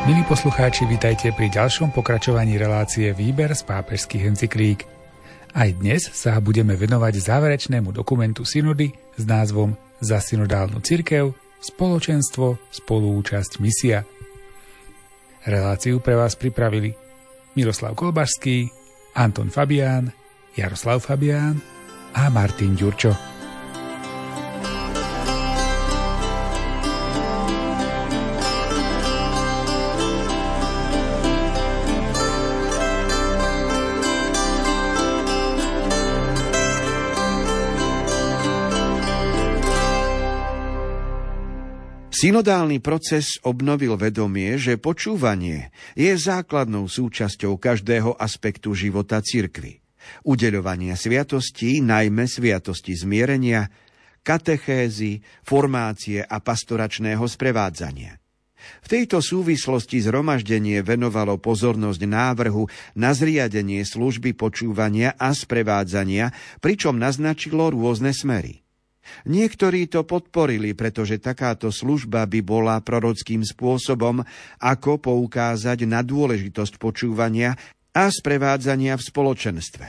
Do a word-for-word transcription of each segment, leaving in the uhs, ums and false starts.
Milí poslucháči, vitajte pri ďalšom pokračovaní relácie Výber z pápežských encyklík. Aj dnes sa budeme venovať záverečnému dokumentu synody s názvom Za synodálnu cirkev, spoločenstvo, spoluúčasť, misia. Reláciu pre vás pripravili Miroslav Kolbašský, Anton Fabián, Jaroslav Fabián a Martin Ďurčo. Synodálny proces obnovil vedomie, že počúvanie je základnou súčasťou každého aspektu života cirkvi. Udeľovania sviatostí, najmä sviatosti zmierenia, katechézy, formácie a pastoračného sprevádzania. V tejto súvislosti zhromaždenie venovalo pozornosť návrhu na zriadenie služby počúvania a sprevádzania, pričom naznačilo rôzne smery. Niektorí to podporili, pretože takáto služba by bola prorockým spôsobom, ako poukázať na dôležitosť počúvania a sprevádzania v spoločenstve.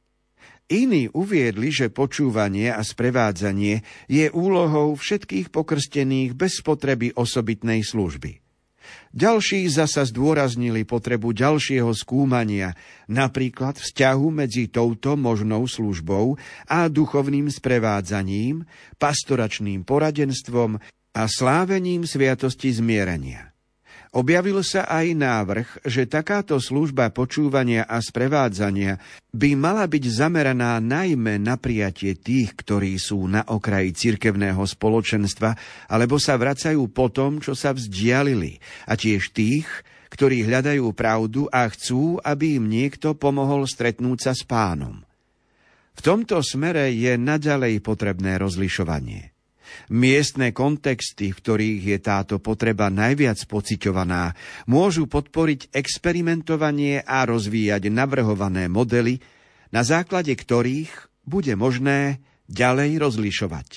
Iní uviedli, že počúvanie a sprevádzanie je úlohou všetkých pokrstených bez potreby osobitnej služby. Ďalší zasa zdôraznili potrebu ďalšieho skúmania, napríklad vzťahu medzi touto možnou službou a duchovným sprevádzaním, pastoračným poradenstvom a slávením sviatosti zmierenia. Objavil sa aj návrh, že takáto služba počúvania a sprevádzania by mala byť zameraná najmä na prijatie tých, ktorí sú na okraji cirkevného spoločenstva alebo sa vracajú po tom, čo sa vzdialili, a tiež tých, ktorí hľadajú pravdu a chcú, aby im niekto pomohol stretnúť sa s Pánom. V tomto smere je naďalej potrebné rozlišovanie. Miestne kontexty, v ktorých je táto potreba najviac pociťovaná, môžu podporiť experimentovanie a rozvíjať navrhované modely, na základe ktorých bude možné ďalej rozlišovať.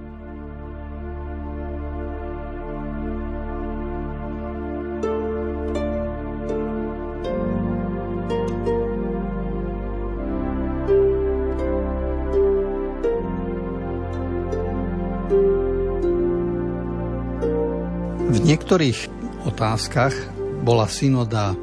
V niektorých otázkach bola synoda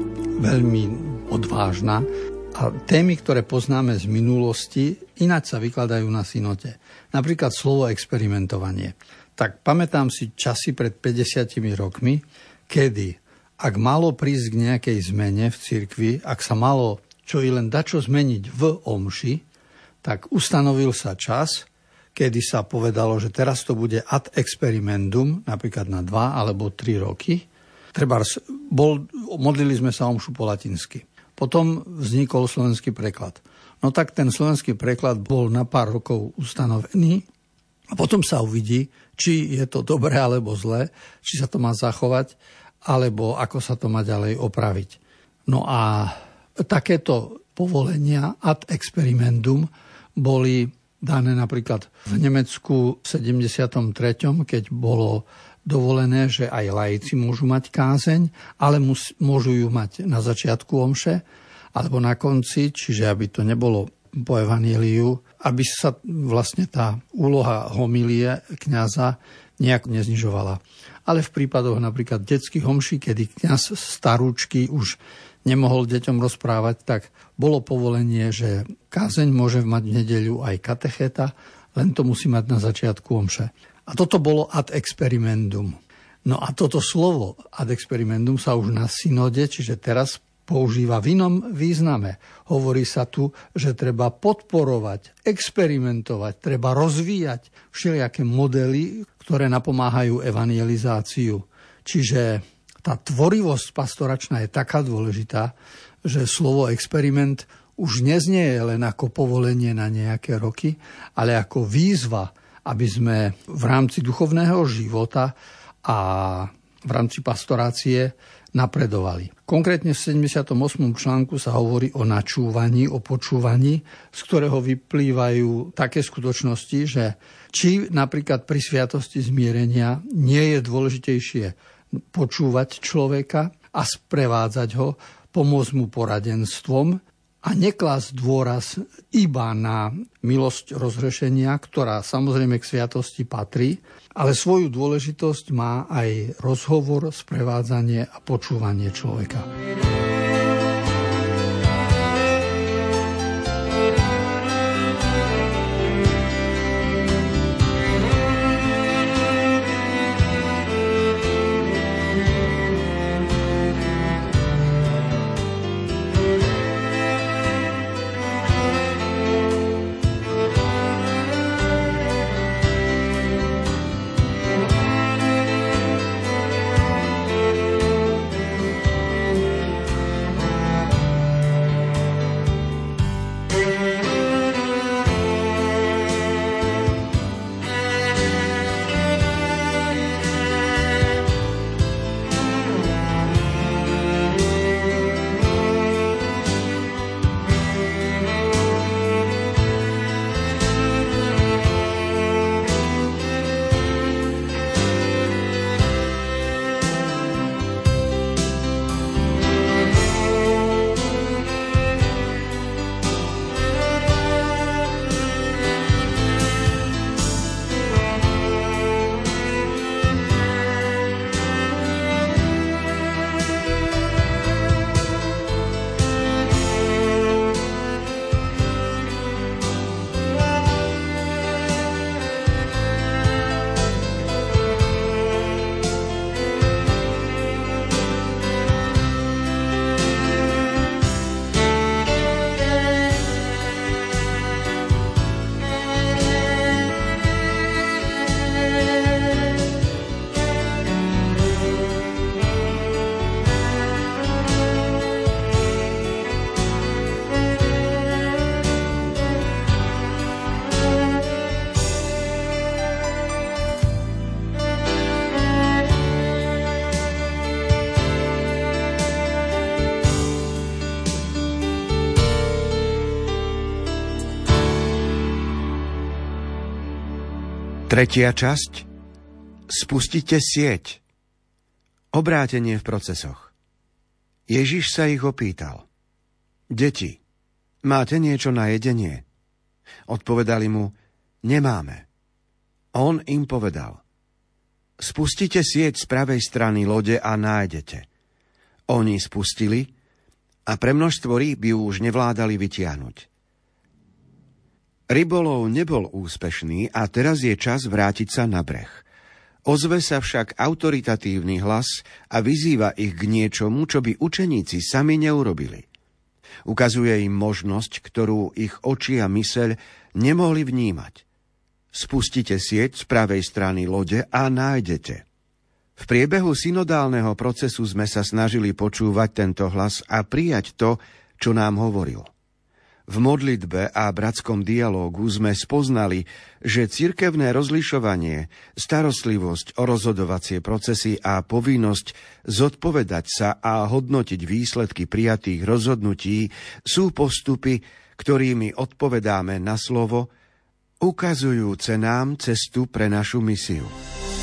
veľmi odvážna a témy, ktoré poznáme z minulosti, ináč sa vykladajú na synode. Napríklad slovo experimentovanie. Tak pamätám si časy pred päťdesiatimi rokmi, kedy, ak malo prísť k nejakej zmene v cirkvi, ak sa malo čo i len dačo zmeniť v omši, tak ustanovil sa čas, kedy sa povedalo, že teraz to bude ad experimentum, napríklad na dva alebo tri roky. Trebárs, bol, modlili sme sa omšu po latinsky. Potom vznikol slovenský preklad. No tak ten slovenský preklad bol na pár rokov ustanovený a potom sa uvidí, či je to dobré alebo zlé, či sa to má zachovať, alebo ako sa to má ďalej opraviť. No a takéto povolenia ad experimentum boli dané napríklad v Nemecku v sedemdesiatom treťom, keď bolo dovolené, že aj laici môžu mať kázeň, ale mus, môžu ju mať na začiatku omše alebo na konci, čiže aby to nebolo po evanjeliu, aby sa vlastne tá úloha homilie kňaza nejak neznižovala. Ale v prípadoch napríklad detských omší, kedy kňaz starúčky už nemohol deťom rozprávať, tak bolo povolenie, že kázeň môže mať v nedeľu aj katechéta, len to musí mať na začiatku omše. A toto bolo ad experimentum. No a toto slovo ad experimentum sa už na synode, čiže teraz používa v inom význame. Hovorí sa tu, že treba podporovať, experimentovať, treba rozvíjať všelijaké modely, ktoré napomáhajú evangelizáciu. Čiže tá tvorivosť pastoračná je taká dôležitá, že slovo experiment už neznie len ako povolenie na nejaké roky, ale ako výzva, aby sme v rámci duchovného života a v rámci pastorácie napredovali. Konkrétne v sedemdesiatom ôsmom článku sa hovorí o načúvaní, o počúvaní, z ktorého vyplývajú také skutočnosti, že či napríklad pri sviatosti zmierenia nie je dôležitejšie počúvať človeka a sprevádzať ho, pomôcť mu poradenstvom a neklásť dôraz iba na milosť rozhrešenia, ktorá samozrejme k sviatosti patrí, ale svoju dôležitosť má aj rozhovor, sprevádzanie a počúvanie človeka. Tretia časť. Spustite sieť. Obrátenie v procesoch. Ježiš sa ich opýtal. Deti, máte niečo na jedenie? Odpovedali mu, nemáme. On im povedal. Spustite sieť z pravej strany lode a nájdete. Oni spustili a pre množstvo rýb ju už nevládali vytiahnuť. Rybolov nebol úspešný a teraz je čas vrátiť sa na breh. Ozve sa však autoritatívny hlas a vyzýva ich k niečomu, čo by učeníci sami neurobili. Ukazuje im možnosť, ktorú ich oči a myseľ nemohli vnímať. Spustite sieť z pravej strany lode a nájdete. V priebehu synodálneho procesu sme sa snažili počúvať tento hlas a prijať to, čo nám hovoril. V modlitbe a bratskom dialógu sme spoznali, že cirkevné rozlišovanie, starostlivosť o rozhodovacie procesy a povinnosť zodpovedať sa a hodnotiť výsledky prijatých rozhodnutí sú postupy, ktorými odpovedáme na slovo, ukazujúce nám cestu pre našu misiu.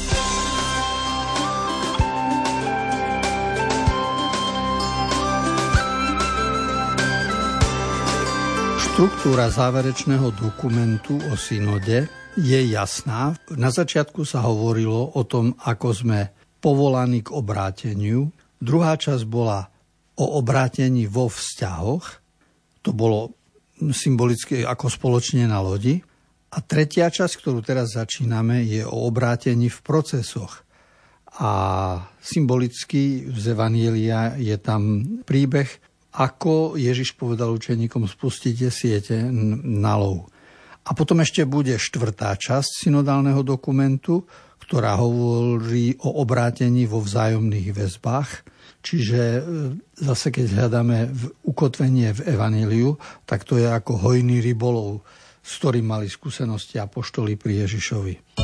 Štruktúra záverečného dokumentu o synode je jasná. Na začiatku sa hovorilo o tom, ako sme povolaní k obráteniu. Druhá časť bola o obrátení vo vzťahoch. To bolo symbolicky ako spoločne na lodi. A tretia časť, ktorú teraz začíname, je o obrátení v procesoch. A symbolicky z Evanjelia je tam príbeh, ako Ježiš povedal učeníkom, spustite siete na lov. A potom ešte bude štvrtá časť synodálneho dokumentu, ktorá hovorí o obrátení vo vzájomných väzbách. Čiže zase, keď hľadáme ukotvenie v Evanjeliu, tak to je ako hojný rybolov, s ktorým mali skúsenosti apoštoli pri Ježišovi.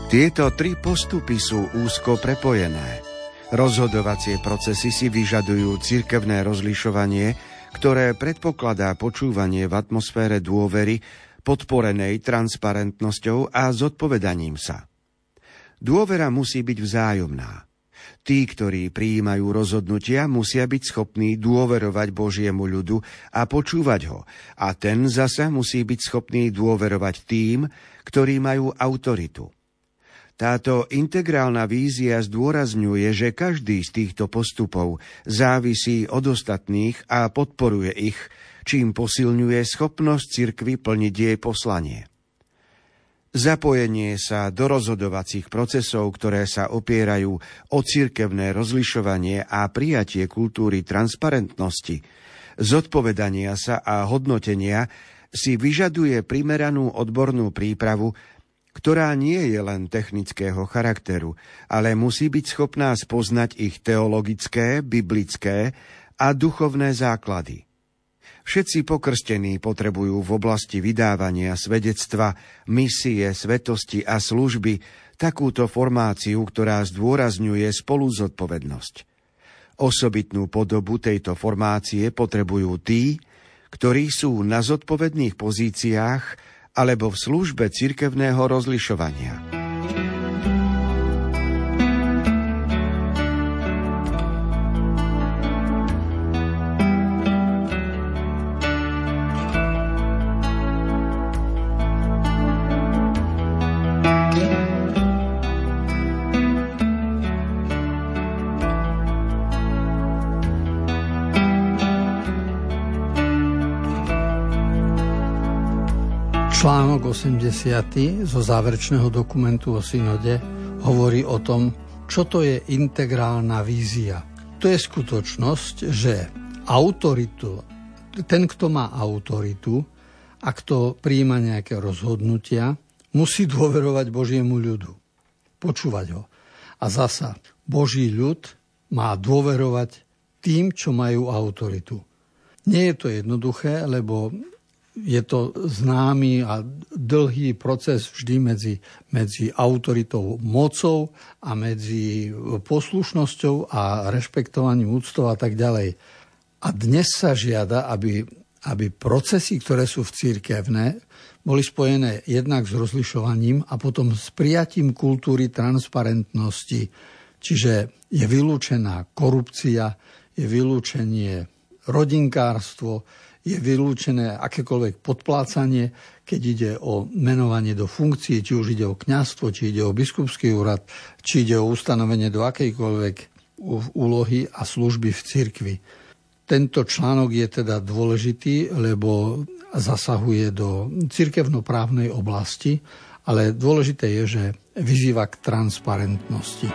Tieto tri postupy sú úzko prepojené. Rozhodovacie procesy si vyžadujú cirkevné rozlišovanie, ktoré predpokladá počúvanie v atmosfére dôvery, podporenej transparentnosťou a zodpovedaním sa. Dôvera musí byť vzájomná. Tí, ktorí prijímajú rozhodnutia, musia byť schopní dôverovať Božiemu ľudu a počúvať ho, a ten zasa musí byť schopný dôverovať tým, ktorí majú autoritu. Táto integrálna vízia zdôrazňuje, že každý z týchto postupov závisí od ostatných a podporuje ich, čím posilňuje schopnosť cirkvi plniť jej poslanie. Zapojenie sa do rozhodovacích procesov, ktoré sa opierajú o cirkevné rozlišovanie a prijatie kultúry transparentnosti, zodpovedania sa a hodnotenia, si vyžaduje primeranú odbornú prípravu, ktorá nie je len technického charakteru, ale musí byť schopná spoznať ich teologické, biblické a duchovné základy. Všetci pokrstení potrebujú v oblasti vydávania svedectva, misie, svetosti a služby takúto formáciu, ktorá zdôrazňuje spoluzodpovednosť. Osobitnú podobu tejto formácie potrebujú tí, ktorí sú na zodpovedných pozíciách alebo v službe cirkevného rozlišovania. Článok osemdesiaty zo záverečného dokumentu o synode hovorí o tom, čo to je integrálna vízia. To je skutočnosť, že autoritu, ten, kto má autoritu a kto prijíma nejaké rozhodnutia, musí dôverovať Božiemu ľudu, počúvať ho. A zasa, Boží ľud má dôverovať tým, čo majú autoritu. Nie je to jednoduché, lebo je to známy a dlhý proces vždy medzi, medzi autoritou, mocou a medzi poslušnosťou a rešpektovaním, úctou a tak ďalej. A dnes sa žiada, aby, aby procesy, ktoré sú v cirkevné, boli spojené jednak s rozlišovaním a potom s prijatím kultúry transparentnosti. Čiže je vylúčená korupcia, je vylúčenie rodinkárstvo, je vylúčené akékoľvek podplácanie, keď ide o menovanie do funkcie, či už ide o kňazstvo, či ide o biskupský úrad, či ide o ustanovenie do akejkoľvek úlohy a služby v cirkvi. Tento článok je teda dôležitý, lebo zasahuje do cirkevnoprávnej oblasti, ale dôležité je, že vyzýva k transparentnosti.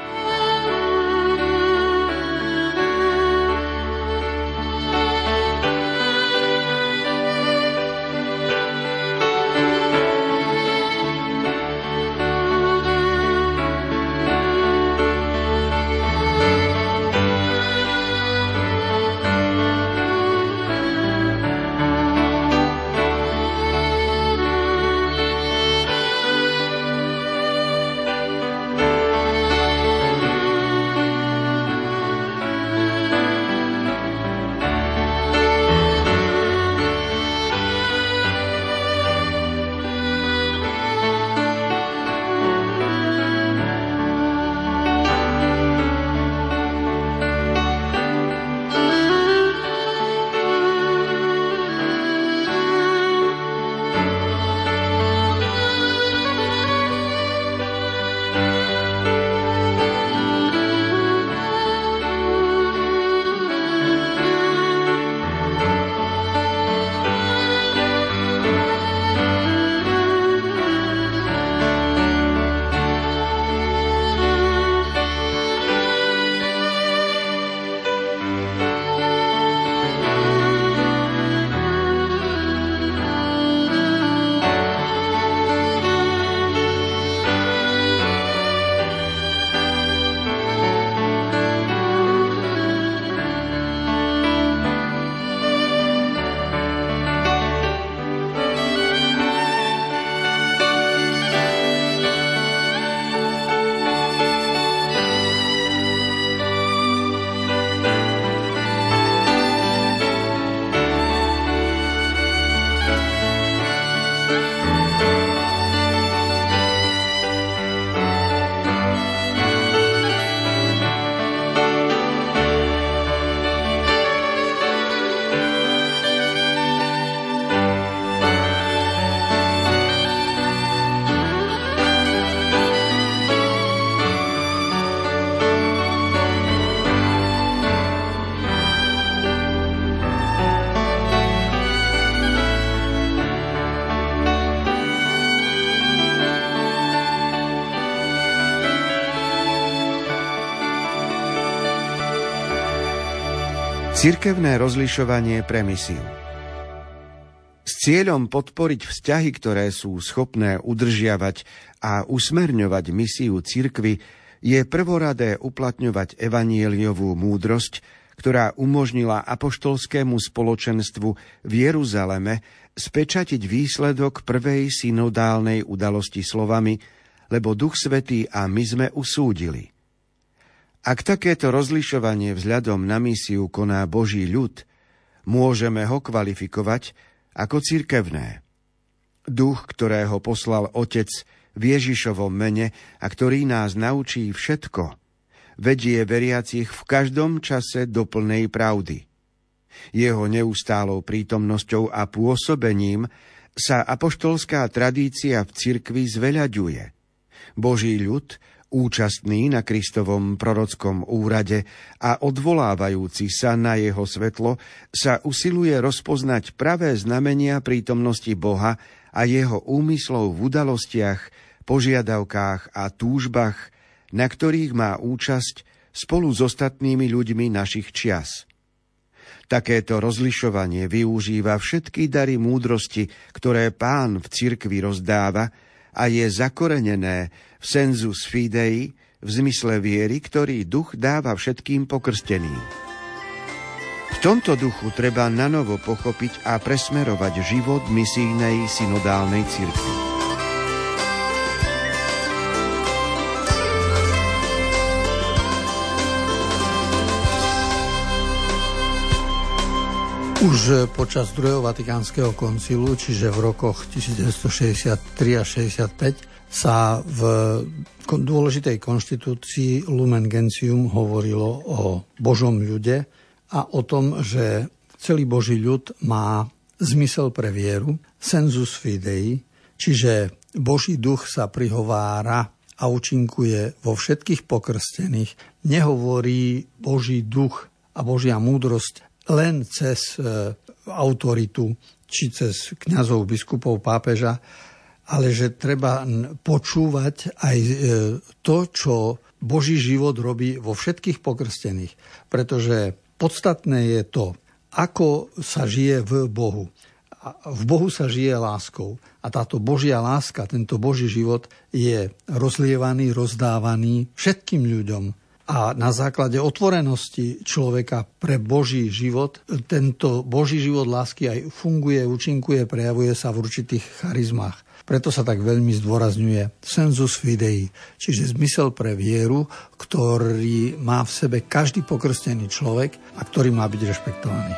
Cirkevné rozlišovanie pre misiu. S cieľom podporiť vzťahy, ktoré sú schopné udržiavať a usmerňovať misiu cirkvi, je prvoradé uplatňovať evanjeliovú múdrosť, ktorá umožnila apoštolskému spoločenstvu v Jeruzaleme spečatiť výsledok prvej synodálnej udalosti slovami, lebo Duch Svätý a my sme usúdili. Ak takéto rozlišovanie vzhľadom na misiu koná Boží ľud, môžeme ho kvalifikovať ako cirkevné. Duch, ktorého poslal Otec v Ježišovom mene a ktorý nás naučí všetko, vedie veriacich v každom čase do plnej pravdy. Jeho neustálou prítomnosťou a pôsobením sa apoštolská tradícia v cirkvi zveľaďuje. Boží ľud, účastný na Kristovom prorockom úrade a odvolávajúci sa na jeho svetlo, sa usiluje rozpoznať pravé znamenia prítomnosti Boha a jeho úmyslov v udalostiach, požiadavkách a túžbách, na ktorých má účasť spolu s ostatnými ľuďmi našich čias. Takéto rozlišovanie využíva všetky dary múdrosti, ktoré Pán v cirkvi rozdáva, a je zakorenené v sensus fidei, v zmysle viery, ktorý duch dáva všetkým pokrsteným. V tomto duchu treba nanovo pochopiť a presmerovať život misijnej synodálnej cirkvi. Už počas druhého Vatikánskeho koncilu, čiže v rokoch devätnásťstošesťdesiattri a šesťdesiatpäť, sa v dôležitej konštitúcii Lumen Gentium hovorilo o Božom ľude a o tom, že celý Boží ľud má zmysel pre vieru, sensus fidei, čiže Boží duch sa prihovára a účinkuje vo všetkých pokrstených. Nehovorí Boží duch a Božia múdrosť len cez e, autoritu, či cez kňazov, biskupov, pápeža, ale že treba počúvať aj e, to, čo Boží život robí vo všetkých pokrstených. Pretože podstatné je to, ako sa žije v Bohu. A v Bohu sa žije láskou. A táto Božia láska, tento Boží život je rozlievaný, rozdávaný všetkým ľuďom. A na základe otvorenosti človeka pre Boží život, tento Boží život lásky aj funguje, účinkuje, prejavuje sa v určitých charizmách. Preto sa tak veľmi zdôrazňuje sensus fidei, čiže zmysel pre vieru, ktorý má v sebe každý pokrstený človek a ktorý má byť rešpektovaný.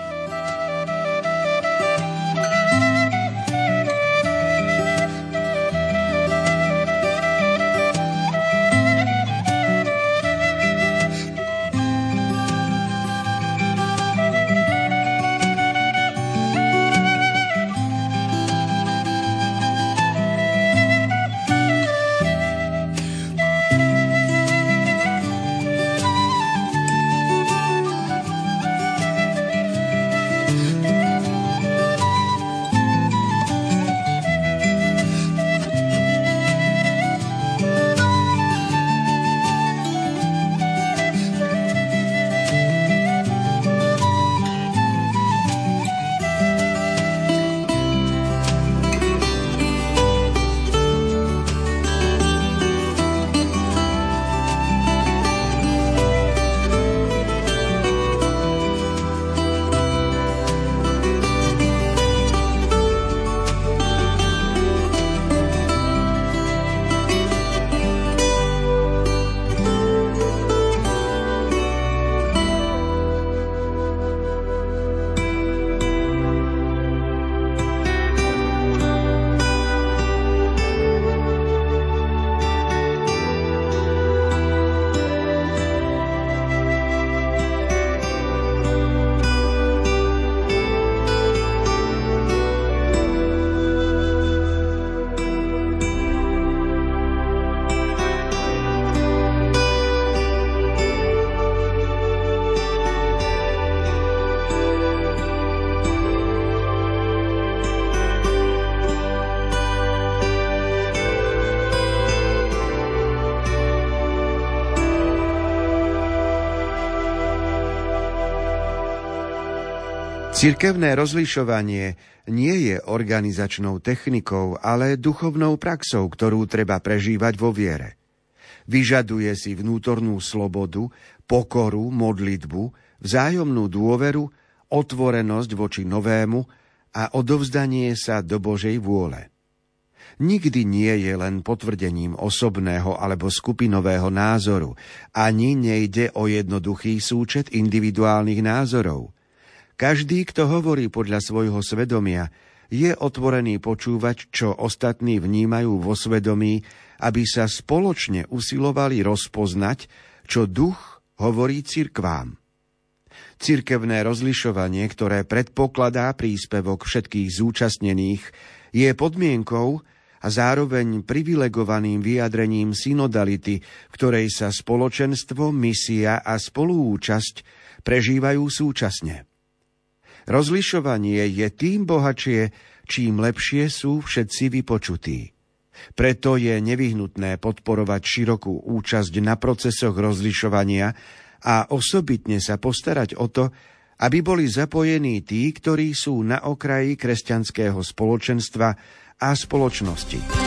Cirkevné rozlišovanie nie je organizačnou technikou, ale duchovnou praxou, ktorú treba prežívať vo viere. Vyžaduje si vnútornú slobodu, pokoru, modlitbu, vzájomnú dôveru, otvorenosť voči novému a odovzdanie sa do Božej vôle. Nikdy nie je len potvrdením osobného alebo skupinového názoru, ani nejde o jednoduchý súčet individuálnych názorov. Každý, kto hovorí podľa svojho svedomia, je otvorený počúvať, čo ostatní vnímajú vo svedomí, aby sa spoločne usilovali rozpoznať, čo duch hovorí cirkvám. Cirkevné rozlišovanie, ktoré predpokladá príspevok všetkých zúčastnených, je podmienkou a zároveň privilegovaným vyjadrením synodality, v ktorej sa spoločenstvo, misia a spoluúčasť prežívajú súčasne. Rozlišovanie je tým bohatšie, čím lepšie sú všetci vypočutí. Preto je nevyhnutné podporovať širokú účasť na procesoch rozlišovania a osobitne sa postarať o to, aby boli zapojení tí, ktorí sú na okraji kresťanského spoločenstva a spoločnosti.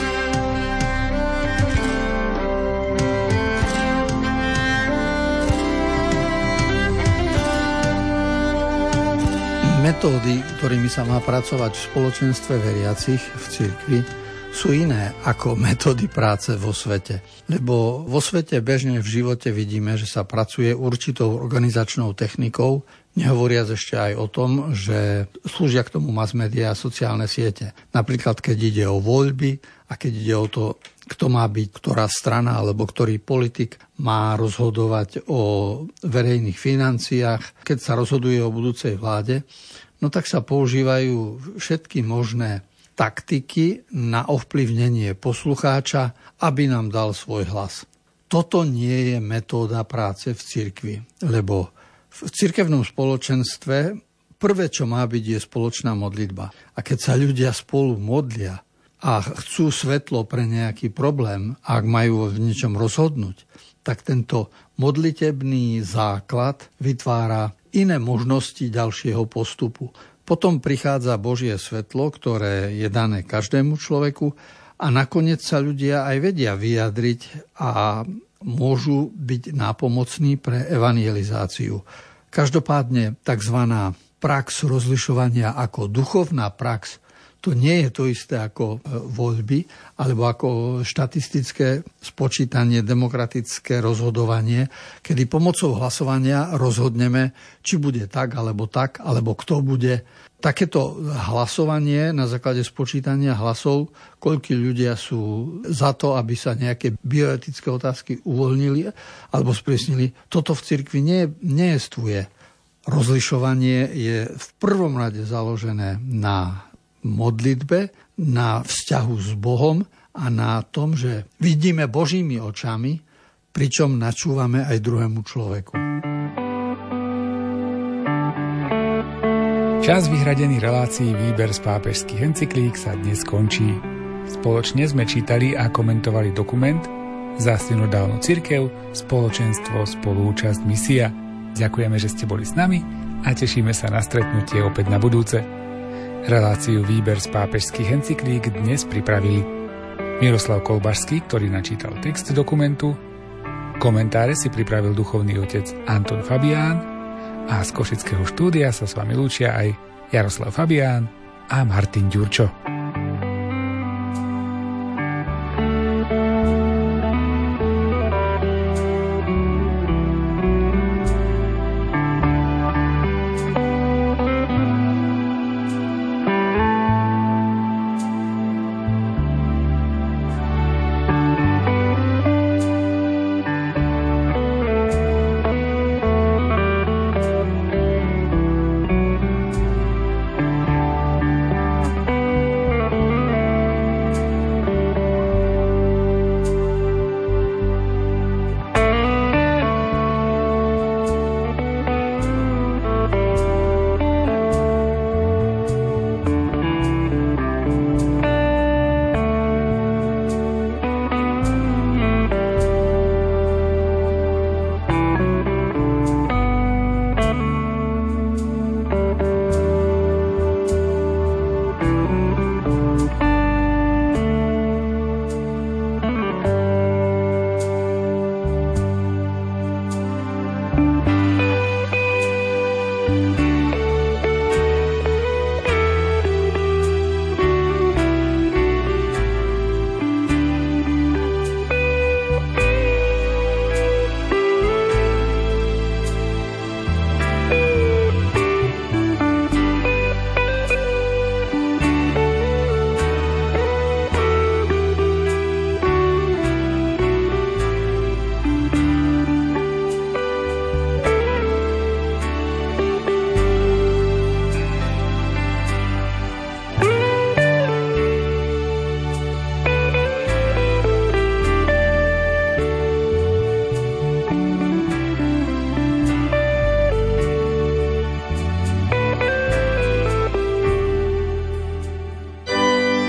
Metódy, ktorými sa má pracovať v spoločenstve veriacich v cirkvi, sú iné ako metódy práce vo svete. Lebo vo svete bežne v živote vidíme, že sa pracuje určitou organizačnou technikou, nehovoriac ešte aj o tom, že slúžia k tomu mass media a sociálne siete. Napríklad, keď ide o voľby a keď ide o to, kto má byť, ktorá strana alebo ktorý politik má rozhodovať o verejných financiách, keď sa rozhoduje o budúcej vláde, no tak sa používajú všetky možné taktiky na ovplyvnenie poslucháča, aby nám dal svoj hlas. Toto nie je metóda práce v cirkvi, lebo v cirkevnom spoločenstve prvé, čo má byť, je spoločná modlitba. A keď sa ľudia spolu modlia a chcú svetlo pre nejaký problém, ak majú v niečom rozhodnúť, tak tento modlitebný základ vytvára iné možnosti ďalšieho postupu. Potom prichádza Božie svetlo, ktoré je dané každému človeku a nakoniec sa ľudia aj vedia vyjadriť a môžu byť nápomocní pre evangelizáciu. Každopádne tzv. Prax rozlišovania ako duchovná prax, to nie je to isté ako voľby alebo ako štatistické spočítanie, demokratické rozhodovanie, kedy pomocou hlasovania rozhodneme, či bude tak alebo tak, alebo kto bude. Takéto hlasovanie na základe spočítania hlasov, koľko ľudia sú za to, aby sa nejaké bioetické otázky uvoľnili alebo sprísnili, toto v cirkvi nie, nejestvuje. Rozlišovanie je v prvom rade založené na modlitbe, na vzťahu s Bohom a na tom, že vidíme Božími očami, pričom načúvame aj druhému človeku. Čas vyhradený relácií Výber z pápežských encyklík sa dnes končí. Spoločne sme čítali a komentovali dokument Za synodálnu cirkev, spoločenstvo, spolúčasť, misia. Ďakujeme, že ste boli s nami a tešíme sa na stretnutie opäť na budúce. Reláciu Výber z pápežských encyklík dnes pripravili Miroslav Kolbašský, ktorý načítal text dokumentu, komentáre si pripravil duchovný otec Anton Fabián a z košického štúdia sa s vami lúčia aj Jaroslav Fabián a Martin Ďurčo.